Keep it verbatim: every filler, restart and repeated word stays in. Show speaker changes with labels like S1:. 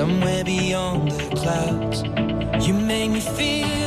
S1: somewhere beyond the clouds. You make me feel